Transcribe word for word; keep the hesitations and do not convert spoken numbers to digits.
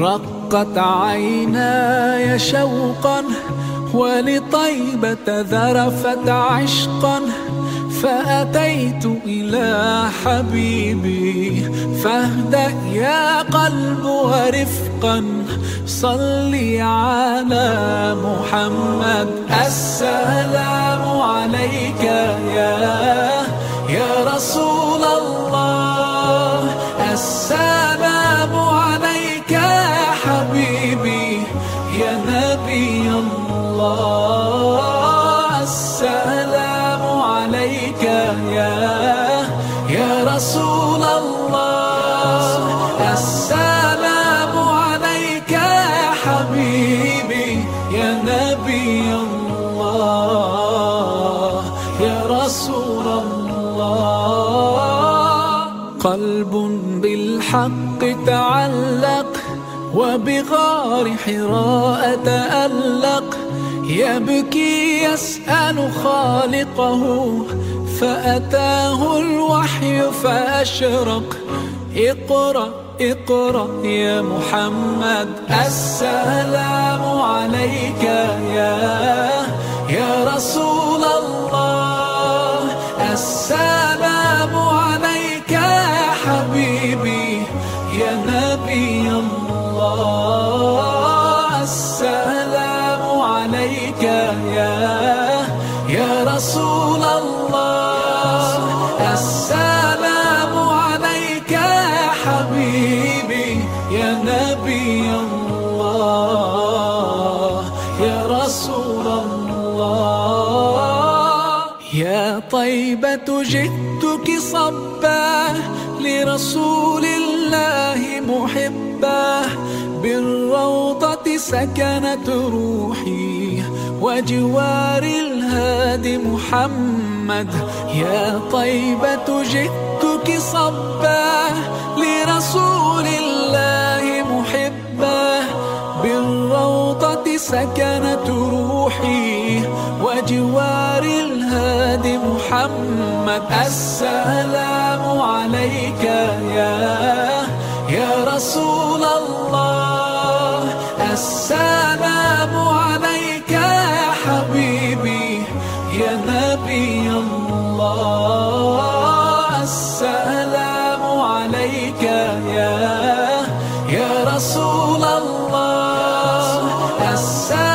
رقت عيناي شوقا ولطيبة ذرفت عشقا، فأتيت إلى حبيبي فاهدأ يا قلب ورفقا، صلي على محمد. السلام عليك يا يا رسول الله، السلام عليك يا حبيبي يا نبي الله، السلام عليك يا يا رسول الله، السلام عليك يا حبيبي يا نبي الله يا رسول الله. قلب بالحق تعلق وبغار حراء تألق، يبكي يسأل خالقه فأتاه الوحي فأشرق. اقرأ اقرأ يا محمد، السلام عليك يا يا رسول الله، السلام عليك يا حبيبي يا نبي الله، السلام عليك يا يا رسول الله، السلام عليك يا حبيبي يا نبي الله يا رسول الله. يا طيبة جئتك صبا لرسول الله محبا، بالروضة سكنت روحي وجوار الهادي محمد. يا طيبة جئتك صبا لرسول الله محبا، بالروضة سكنت روحي وجوار الهادي محمد. السلام عليك يا يا رسول الله، السلام عليك يا حبيبي يا نبي الله، السلام عليك يا يا رسول الله، السلام